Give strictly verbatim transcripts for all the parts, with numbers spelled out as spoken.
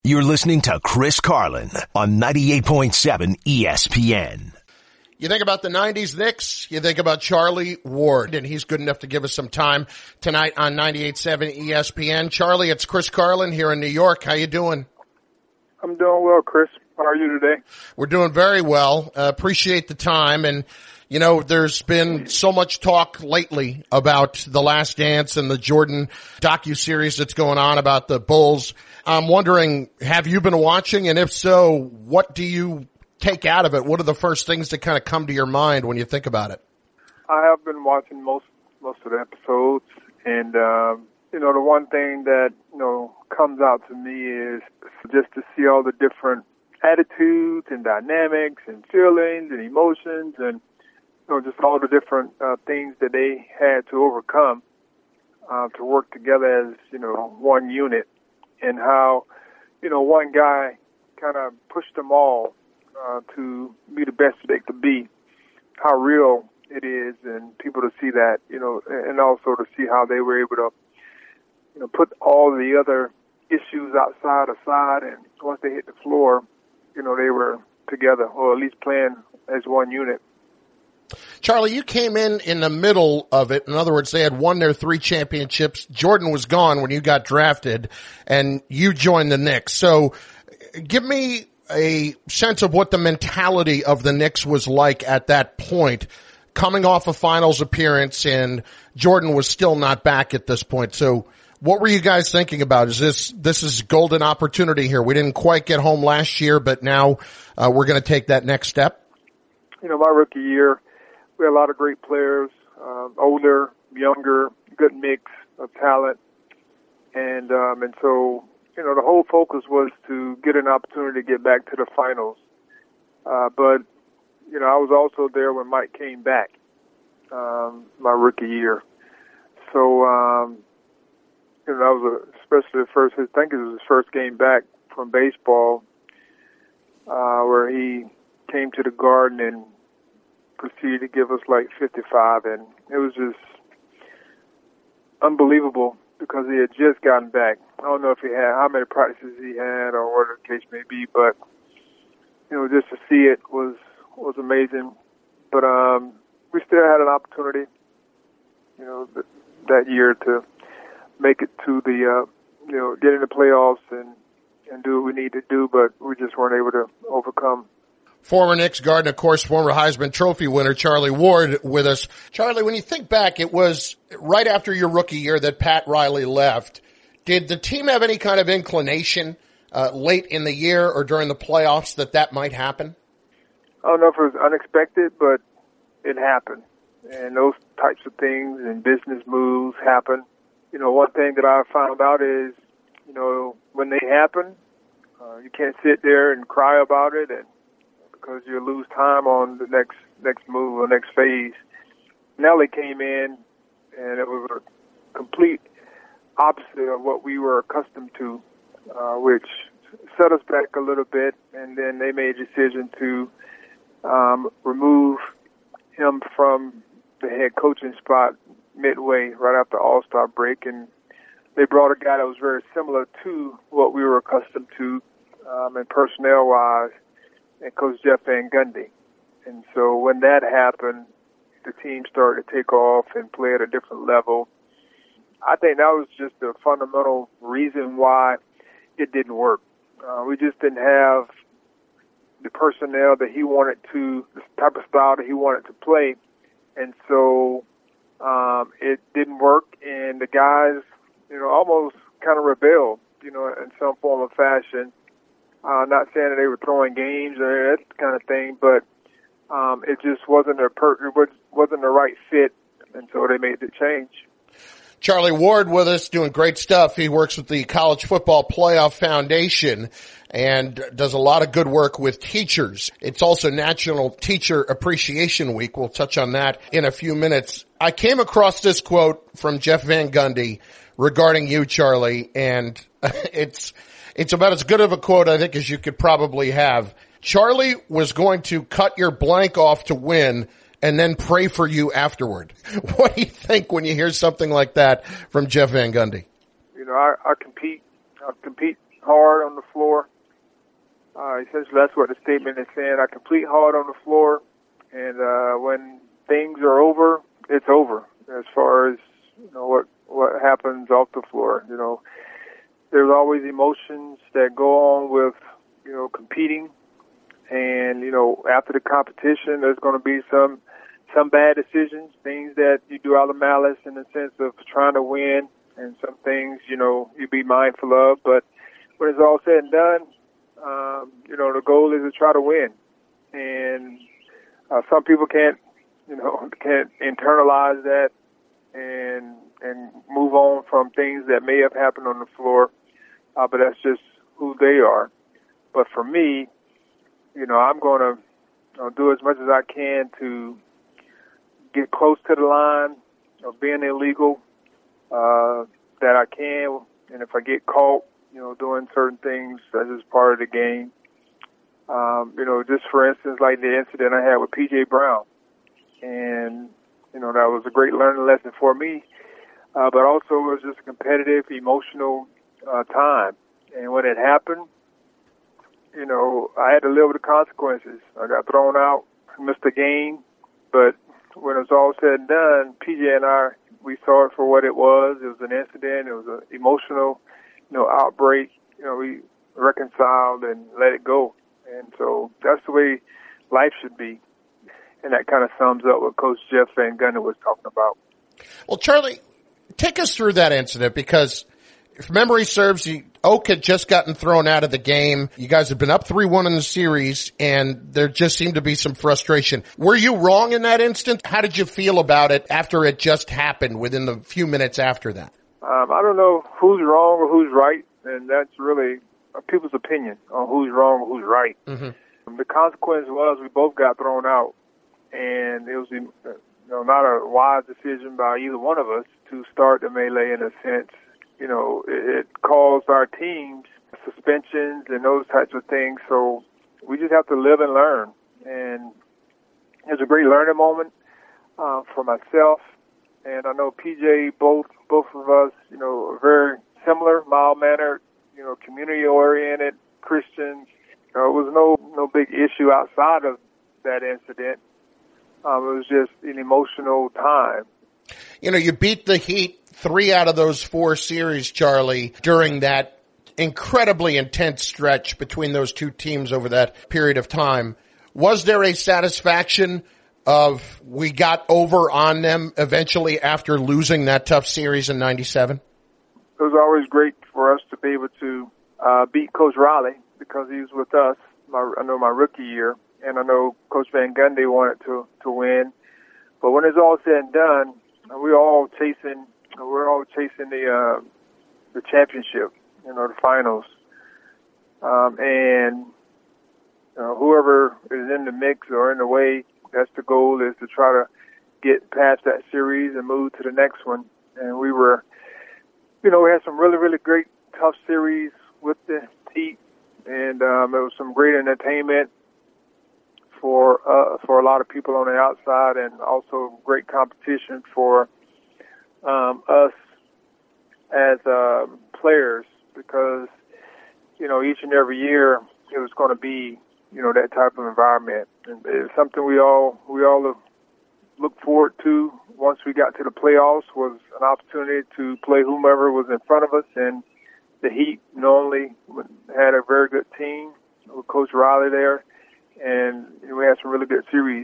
You're listening to Chris Carlin on ninety-eight point seven E S P N. You think about the nineties Knicks, you think about Charlie Ward, and he's good enough to give us some time tonight on ninety-eight point seven E S P N. Charlie, it's Chris Carlin here in New York. How you doing? I'm doing well, Chris. How are you today? We're doing very well. Uh, appreciate the time. And, you know, there's been so much talk lately about The Last Dance and the Jordan docuseries that's going on about the Bulls. I'm wondering, have you been watching? And if so, what do you take out of it? What are the first things that kind of come to your mind when you think about it? I have been watching most most of the episodes, and um, you know, the one thing that you know comes out to me is just to see all the different attitudes and dynamics and feelings and emotions, and you know, just all the different uh, things that they had to overcome uh, to work together as you know one unit, and how you know one guy kind of pushed them all Uh, to be the best they could be, how real it is, and people to see that, you know, and also to see how they were able to, you know, put all the other issues outside aside, and once they hit the floor, you know, they were together, or at least playing as one unit. Charlie, you came in in the middle of it. In other words, they had won their three championships. Jordan was gone when you got drafted, and you joined the Knicks. So give me a sense of what the mentality of the Knicks was like at that point, coming off a finals appearance, and Jordan was still not back at this point. So what were you guys thinking about? Is this, this is golden opportunity here? We didn't quite get home last year, but now uh, we're going to take that next step. You know, my rookie year, we had a lot of great players, um, older, younger, good mix of talent. And, um, and so, you know, the whole focus was to get an opportunity to get back to the finals. Uh, but, you know, I was also there when Mike came back, um, my rookie year. So, um, you know, that was a, especially the first, I think it was his first game back from baseball, uh, where he came to the Garden and proceeded to give us like fifty-five. And it was just unbelievable, because he had just gotten back. I don't know if he had, how many practices he had or whatever the case may be, but, you know, just to see it was, was amazing. But, um, we still had an opportunity, you know, th- that year to make it to the, uh, you know, get in the playoffs and, and do what we need to do, but we just weren't able to overcome. Former Knicks guard and, of course, former Heisman Trophy winner Charlie Ward with us. Charlie, when you think back, it was right after your rookie year that Pat Riley left. Did the team have any kind of inclination uh, late in the year or during the playoffs that that might happen? I don't know if it was unexpected, but it happened. And those types of things and business moves happen. You know, one thing that I found out is, you know, when they happen, uh, you can't sit there and cry about it, and because you lose time on the next next move or next phase. Nelly came in, and it was a complete opposite of what we were accustomed to, uh, which set us back a little bit. And then they made a decision to um, remove him from the head coaching spot midway, right after All-Star break. And they brought a guy that was very similar to what we were accustomed to, um, and personnel-wise, and Coach Jeff Van Gundy. And so when that happened, the team started to take off and play at a different level. I think that was just the fundamental reason why it didn't work. Uh, we just didn't have the personnel that he wanted to, the type of style that he wanted to play. And so um, it didn't work, and the guys, you know, almost kind of rebelled, you know, in some form or fashion. Uh, not saying that they were throwing games or that kind of thing, but um, it just wasn't a per- it wasn't the right fit, and so they made the change. Charlie Ward with us, doing great stuff. He works with the College Football Playoff Foundation and does a lot of good work with teachers. It's also National Teacher Appreciation Week. We'll touch on that in a few minutes. I came across this quote from Jeff Van Gundy regarding you, Charlie, and it's It's about as good of a quote, I think, as you could probably have. Charlie was going to cut your blank off to win and then pray for you afterward. What do you think when you hear something like that from Jeff Van Gundy? You know, I, I compete. I compete hard on the floor. Uh, essentially, that's what the statement is saying. I compete hard on the floor, and uh, when things are over, it's over. As far as you know, what what happens off the floor, you know, there's always emotions that go on with you know competing, and you know after the competition, there's going to be some some bad decisions, things that you do out of malice in the sense of trying to win, and some things you know you be mindful of. But when it's all said and done, Um, you know, the goal is to try to win, and uh, some people can't, you know, can't internalize that and and move on from things that may have happened on the floor, uh, but that's just who they are. But for me, you know, I'm going to you know, do as much as I can to get close to the line of being illegal uh, that I can, and if I get caught, you know, doing certain things as is part of the game. Um, you know, just for instance, like the incident I had with P J Brown. And, you know, that was a great learning lesson for me. Uh, but also it was just a competitive, emotional uh, time. And when it happened, you know, I had to live with the consequences. I got thrown out, missed the game. But when it was all said and done, P J and I, we saw it for what it was. It was an incident. It was an emotional you know, outbreak, you know, we reconciled and let it go. And so that's the way life should be. And that kind of sums up what Coach Jeff Van Gundy was talking about. Well, Charlie, take us through that incident because if memory serves, you, Oak had just gotten thrown out of the game. You guys had been up three one in the series, and there just seemed to be some frustration. Were you wrong in that instant? How did you feel about it after it just happened within the few minutes after that? Um, I don't know who's wrong or who's right, and that's really people's opinion on who's wrong or who's right. Mm-hmm. The consequence was we both got thrown out, and it was you know, not a wise decision by either one of us to start the melee in a sense. You know, it, it caused our teams suspensions and those types of things, so we just have to live and learn. And it was a great learning moment uh, for myself. And I know P J, both both of us, you know, are very similar, mild-mannered, you know, community-oriented Christians. You know, it was no no big issue outside of that incident. Um, it was just an emotional time. You know, you beat the Heat three out of those four series, Charlie, during that incredibly intense stretch between those two teams over that period of time. Was there a satisfaction of we got over on them eventually after losing that tough series in ninety-seven? It was always great for us to be able to uh, beat Coach Riley because he was with us, my, I know my rookie year, and I know Coach Van Gundy wanted to, to win. But when it's all said and done, we're all chasing, we're all chasing the uh, the championship, you know, the finals. Um, and you know, whoever is in the mix or in the way, that's the goal, is to try to get past that series and move to the next one. And we were, you know, we had some really, really great, tough series with the Heat, and um, it was some great entertainment for uh, for a lot of people on the outside, and also great competition for um, us as uh, players, because, you know, each and every year it was going to be, you know, that type of environment. And it's something we all we all look forward to once we got to the playoffs, was an opportunity to play whomever was in front of us. And the Heat normally had a very good team with Coach Riley there, and we had some really good series.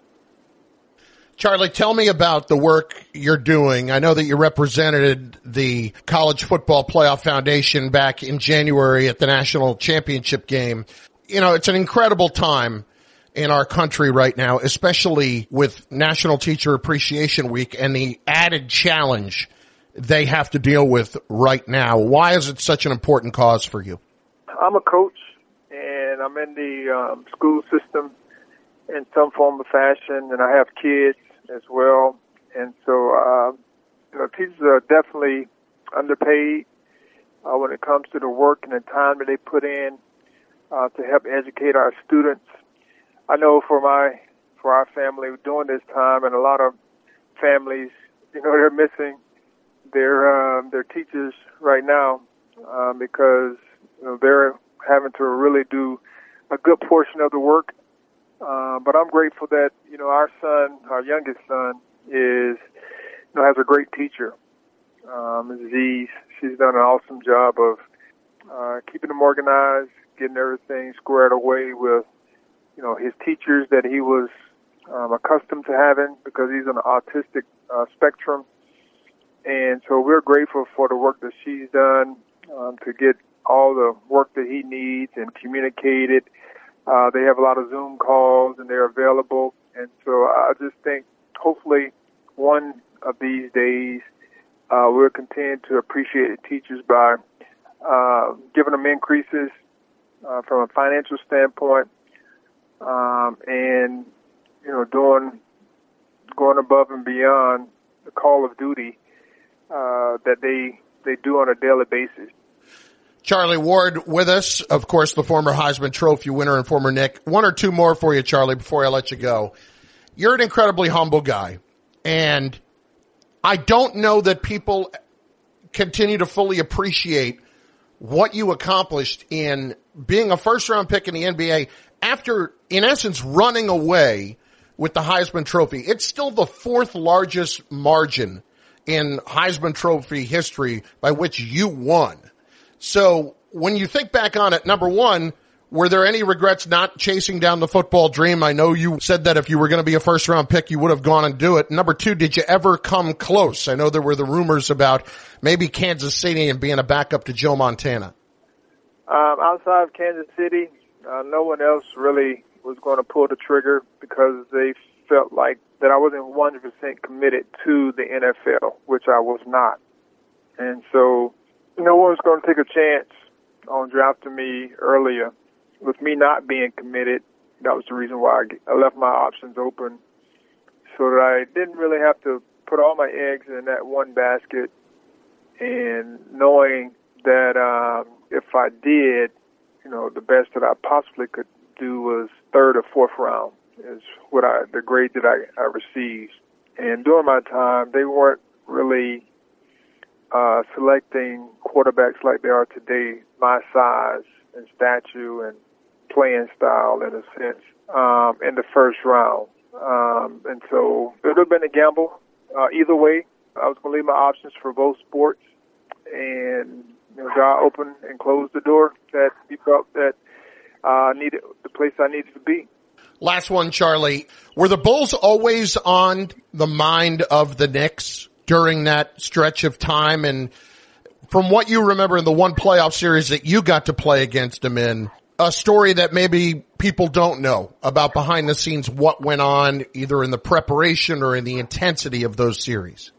Charlie, tell me about the work you're doing. I know that you represented the College Football Playoff Foundation back in January at the national championship game. You know, it's an incredible time in our country right now, especially with National Teacher Appreciation Week and the added challenge they have to deal with right now. Why is it such an important cause for you? I'm a coach, and I'm in the um, school system in some form or fashion, and I have kids as well. And so, uh, you know, teachers are definitely underpaid uh, when it comes to the work and the time that they put in uh, to help educate our students. I know for my for our family during this time, and a lot of families, you know, they're missing their um, their teachers right now um, because you know, they're having to really do a good portion of the work. Uh, but I'm grateful that, you know, our son, our youngest son, is, you know, has a great teacher. Um, Aziz, she's done an awesome job of uh, keeping him organized, getting everything squared away with, you know, his teachers that he was um, accustomed to having because he's on the autistic uh, spectrum. And so we're grateful for the work that she's done um, to get all the work that he needs and communicate it. Uh, they have a lot of Zoom calls and they're available. And so I just think hopefully one of these days uh, we'll continue to appreciate the teachers by uh, giving them increases uh, from a financial standpoint um, and, you know, doing, going above and beyond the call of duty Uh, that they they do on a daily basis. Charlie Ward with us, of course, the former Heisman Trophy winner and former Nick. One or two more for you, Charlie, before I let you go. You're an incredibly humble guy, and I don't know that people continue to fully appreciate what you accomplished in being a first-round pick in the N B A after, in essence, running away with the Heisman Trophy. It's still the fourth largest margin in Heisman Trophy history by which you won. So when you think back on it, number one, were there any regrets not chasing down the football dream? I know you said that if you were going to be a first round pick, you would have gone and do it. Number two, did you ever come close? I know there were the rumors about maybe Kansas City and being a backup to Joe Montana. Um, outside of Kansas City, uh, no one else really was going to pull the trigger because they felt like that I wasn't one hundred percent committed to the N F L, which I was not. And so no one was going to take a chance on drafting me earlier. With me not being committed, that was the reason why I left my options open so that I didn't really have to put all my eggs in that one basket, and knowing that um, if I did, you know, the best that I possibly could do was third or fourth round. Is what I, the grade that I, I received. And during my time, they weren't really uh, selecting quarterbacks like they are today, my size and stature and playing style in a sense, um, in the first round. Um, and so it would have been a gamble. Uh, either way, I was going to leave my options for both sports. And you know, God opened and closed the door that he felt that I uh, needed the place I needed to be. Last one, Charlie. Were the Bulls always on the mind of the Knicks during that stretch of time? And from what you remember in the one playoff series that you got to play against them in, a story that maybe people don't know about behind the scenes, what went on either in the preparation or in the intensity of those series?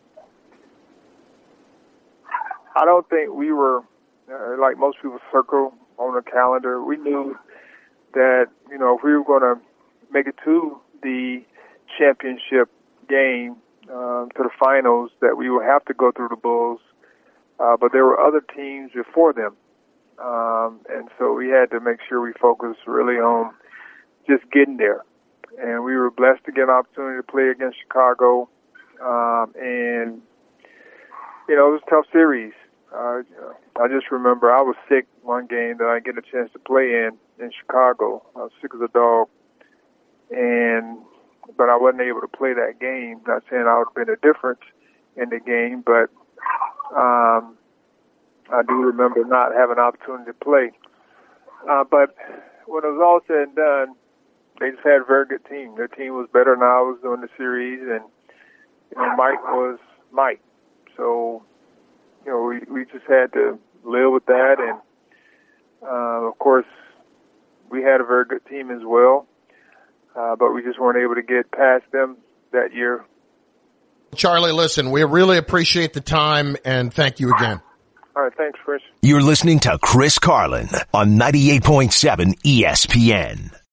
I don't think we were, uh, like most people circle on the calendar. We knew that, you know, if we were going to make it to the championship game, um, to the finals, that we would have to go through the Bulls. Uh, but there were other teams before them. Um, and so we had to make sure we focused really on just getting there. And we were blessed to get an opportunity to play against Chicago. Um, and, you know, it was a tough series. Uh, I just remember I was sick one game that I didn't get a chance to play in, in Chicago. I was sick as a dog. And, but I wasn't able to play that game. Not saying I would have been a difference in the game, but, um, I do remember not having an opportunity to play. Uh, but when it was all said and done, they just had a very good team. Their team was better than I was doing the series, and, you know, Mike was Mike. So, you know, we, we just had to live with that. And, uh, of course, we had a very good team as well. Uh, but we just weren't able to get past them that year. Charlie, listen, we really appreciate the time, and thank you again. All right, thanks, Chris. You're listening to Chris Carlin on ninety-eight point seven E S P N.